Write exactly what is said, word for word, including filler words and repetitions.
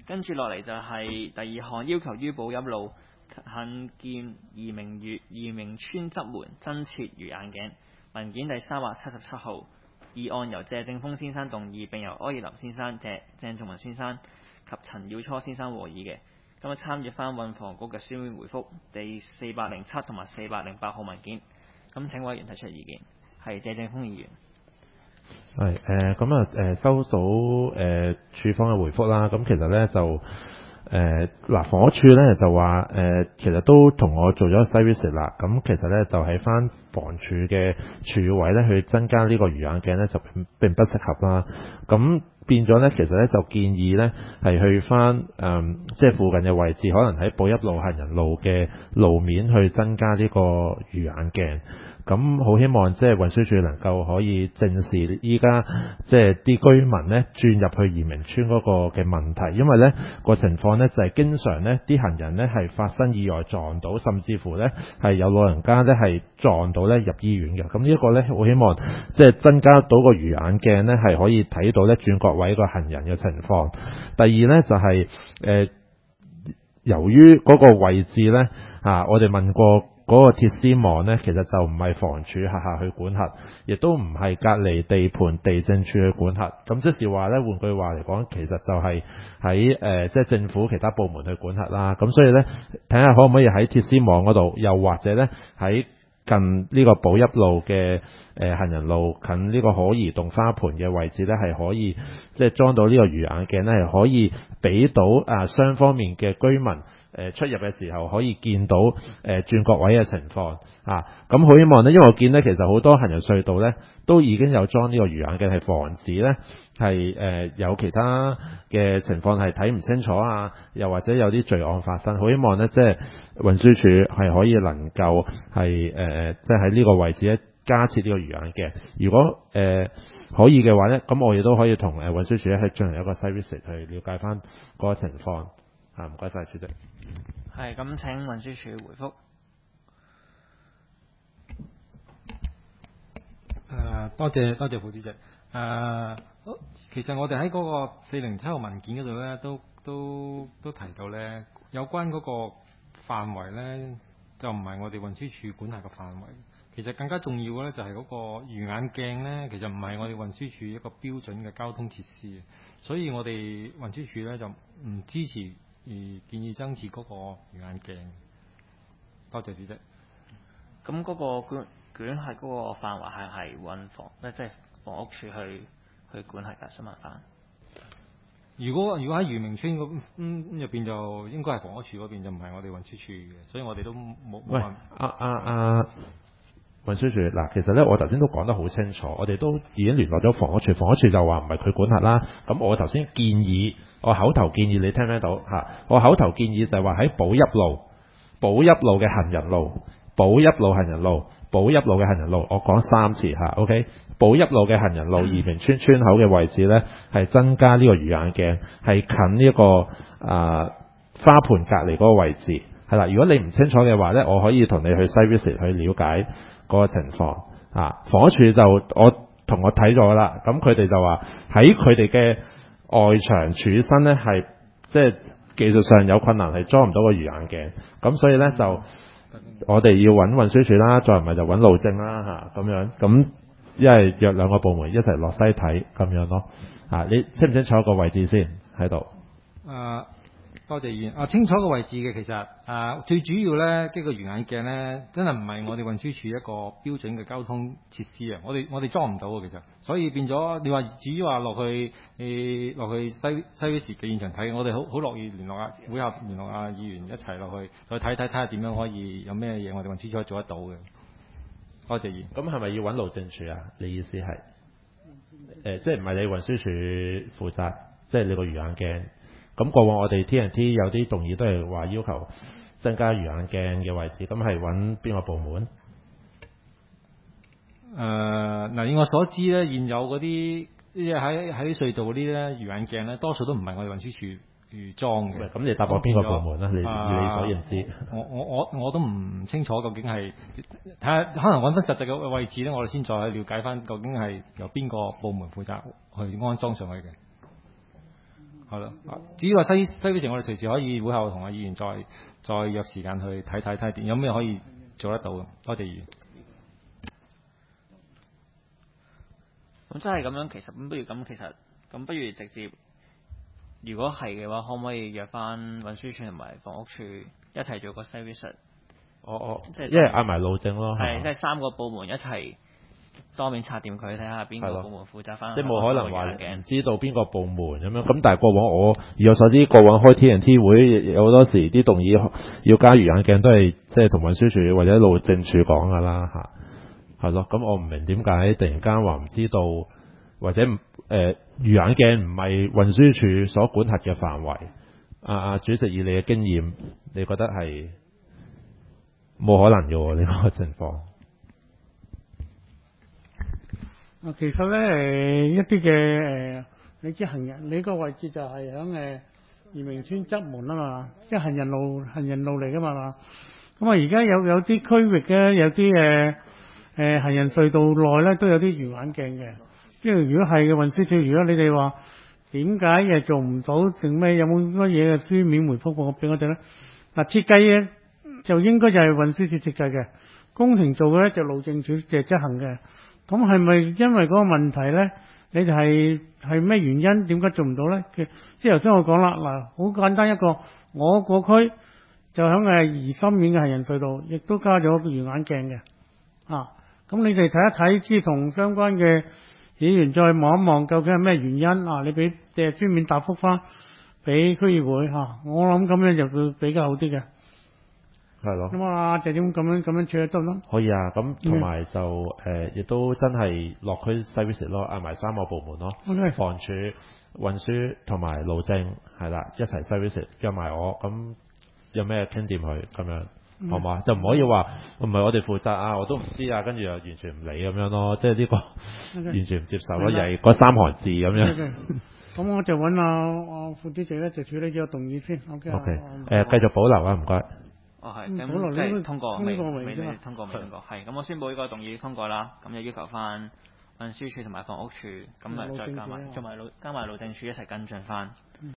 跟住落嚟就係第二項要求於寶邑路近見移明月移明村側門增設魚眼鏡。文件第三百七十七號，議案由謝正峰先生動議，並由柯以林先生、謝鄭仲文先生及陳耀初先生和議嘅。咁啊參閱翻運房局嘅書面回覆第四百零七同埋四百零八號文件。咁請委員提出意見。係謝正峰議員。 係誒咁啊誒收到誒、呃、處方嘅回覆啦。咁其實咧就誒嗱、呃、房屋處咧就話誒、呃、其實都同我做咗 site visit 啦。咁其實咧就喺翻房署嘅處位咧去增加呢個魚眼鏡咧就並並不適合啦。咁變咗咧，其實咧就建議咧係去翻誒、嗯、即係附近嘅位置，可能喺寶邑路行人路嘅路面去增加呢個魚眼鏡。咁好希望即係運輸署能夠可以正視依家即係啲居民咧轉入去移明村嗰個嘅問題，因為咧個情況咧就係經常咧啲行人咧係發生意外撞到，甚至乎咧係有老人家咧係撞到咧入醫院嘅。咁呢一個咧好希望即係增加到個魚眼鏡咧係可以睇到咧轉角位個行人嘅情況。第二咧就係、是、誒、呃、由於嗰個位置咧啊，我哋問過。嗰個鐵絲網呢，其實就唔係房署轄下去管轄，亦都唔係隔離地盤地政處去管轄。咁即是話呢，換句話嚟講，其實就係喺誒即係政府其他部門去管轄啦。咁所以呢，睇下可唔可以喺鐵絲網嗰度，又或者呢喺近呢個寶邑路嘅誒、呃、行人路近呢個可移動花盆嘅位置呢，係可以即係裝到呢個魚眼鏡呢，係可以俾到啊雙方面嘅居民。誒出入嘅時候可以見到誒、呃、轉角位嘅情況啊，咁好希望呢，因為我見呢其實好多行人隧道呢都已經有裝呢個魚眼鏡，係防止呢係誒、呃、有其他嘅情況係睇唔清楚啊，又或者有啲罪案發生。好希望呢，即係運輸署係可以能夠係誒即係喺呢個位置咧加設呢個魚眼鏡。如果誒、呃、可以嘅話呢，咁我亦都可以同誒運輸署咧去進行一個 site visit 去了解翻嗰個情況。啊，唔該晒，主席。 係咁，請運輸署回覆。 誒、uh, 多謝多謝副主席。誒、uh, 其實我哋喺嗰個四零七號文件嗰度咧，都都都提到咧，有關嗰個範圍咧，就唔係我哋運輸署管轄嘅範圍。其實更加重要嘅咧，就係嗰個魚眼鏡咧，其實唔係我哋運輸署一個標準嘅交通設施，所以我哋運輸署咧就唔支持。而建議增設嗰個魚眼鏡。多謝主席。 咁嗰個管管轄嗰個範圍係係運房咧，即係房屋署去去管轄㗎，想問翻。 如果如果喺移明村嗰入邊就應該係房屋署嗰邊，就唔係我哋運輸署嘅，所以我哋都冇冇問。 阿阿阿運輸署嗱，其實咧我頭先都講得好清楚，我哋都已經聯絡咗房屋署，房屋署就話唔係佢管轄啦。咁我頭先建議，我口頭建議你聽唔聽到嚇？我口頭建議就係話喺寶邑路、寶邑路嘅行人路、寶邑路行人路、寶邑路嘅行人路，我講三次嚇 ，OK？ 寶邑路嘅行人路移明村村口嘅位置咧，係增加呢個魚眼鏡，係近呢、這、一個啊、呃、花盆隔離嗰個位置。係啦，如果你唔清楚嘅話咧，我可以同你去 site visit 去了解嗰個情況啊。房屋署就我同我睇咗啦，咁佢哋就話喺佢哋嘅外牆柱身咧係即係技術上有困難，係裝唔到個魚眼鏡，咁所以咧就我哋要揾運輸署啦，再唔係就揾路政啦嚇咁樣，咁一係約兩個部門一齊落西睇咁樣咯。啊，你清唔清楚個位置先喺度？ 誒。多謝議員啊，清楚個位置嘅其實啊，最主要咧，即係個魚眼鏡咧，真係唔係我哋運輸署一個標準嘅交通設施啊！我哋我哋裝唔到啊，其實，所以變咗你話至於話落去誒落、呃、去西西維士嘅現場睇，我哋好好樂意聯絡啊，會合聯絡啊議員一齊落去再睇睇睇下點樣可以有咩嘢我哋運輸署可以做得到嘅。多謝議員。 咁係咪要揾路政署啊？你意思係誒、呃，即係唔係你運輸署負責，即係你個魚眼鏡？咁過往我哋 T N T 有啲動議都係話要求增加魚眼鏡嘅位置，咁係揾邊個部門？ 誒嗱、呃，以我所知咧，現有嗰啲喺喺隧道嗰啲咧魚眼鏡咧，多數都唔係我哋運輸署預裝嘅。 咁你答我邊個部門咧？你、 呃、 你所認知？ 我我我我都唔清楚究竟係睇下，可能揾翻實際嘅位置咧，我哋先再去了解翻究竟係由邊個部門負責去安裝上去嘅。 係咯。至於話西西邊城，我哋隨時可以會後同阿議員再再約時間去睇睇睇，有咩可以做得到嘅。多謝議員。 咁真係咁樣，其實咁不如咁，其實咁不如直接，如果係嘅話，可唔可以約翻運輸署同埋房屋署一齊做個 site visit？ 我我即係因為嗌埋路政咯， 係即係三個部門一齊當面查掂佢，睇下邊個部門負責翻。 即係冇可能話唔知道邊個部門咁樣。咁但係過往我以我所知，過往開 T and T 會有好多時啲動議要加魚眼鏡都係即係同運輸署或者路政署講㗎啦嚇。係咯，咁我唔明點解突然間話唔知道，或者誒、呃、魚眼鏡唔係運輸署所管轄嘅範圍。啊啊，主席以你嘅經驗，你覺得係冇可能嘅喎呢個情況？ 啊，其實咧誒一啲嘅誒，你知行人，你個位置就係響誒移明村側門啊嘛，即係行人路行人路嚟噶嘛。咁啊，而家有有啲區域咧，有啲誒誒行人隧道內咧都有啲魚眼鏡嘅。即係如果係嘅運輸署，如果你哋話點解誒做唔到，定咩有冇乜嘢嘅書面回覆我俾我哋咧？嗱，設計咧就應該就係運輸署設計嘅，工程做嘅咧就路政署嘅執行嘅。咁係咪因為嗰個問題咧？你哋係係咩原因？點解做唔到咧？即係頭先我講啦，嗱，好簡單一個，我個區就響誒怡心苑嘅行人隧道，亦都加咗個魚眼鏡嘅。啊，咁你哋睇一睇，之同相關嘅議員再望一望，究竟係咩原因？啊，你俾誒書面答覆翻俾區議會嚇、啊，我諗咁樣就會比較好啲嘅。 係咯， 咁啊，就點咁樣咁樣處理得唔得？ 可以啊，咁同埋就誒，亦、呃、都真係落區 site visit 咯，嗌埋三個部門咯，okay. 房署、運輸同埋路政係啦，一齊 site visit 約埋我，咁有咩傾掂佢咁樣，嗯、好嘛？就唔可以話唔係我哋負責啊，我都唔知啊，跟住又完全唔理咁樣咯，即係呢個、okay. 完全唔接受咯，又係嗰三行字咁樣。咁、 okay. 我就揾阿阿副主席咧，就處理咗個動議先。OK。OK。 誒，繼續保留啊，唔該。 哦，係咁即係通過未？未未通過未通過？係咁，我宣佈呢個動議通過啦。咁就要求翻運輸署同埋房屋署咁啊，再加埋，同埋路加埋路政署一齊跟進翻。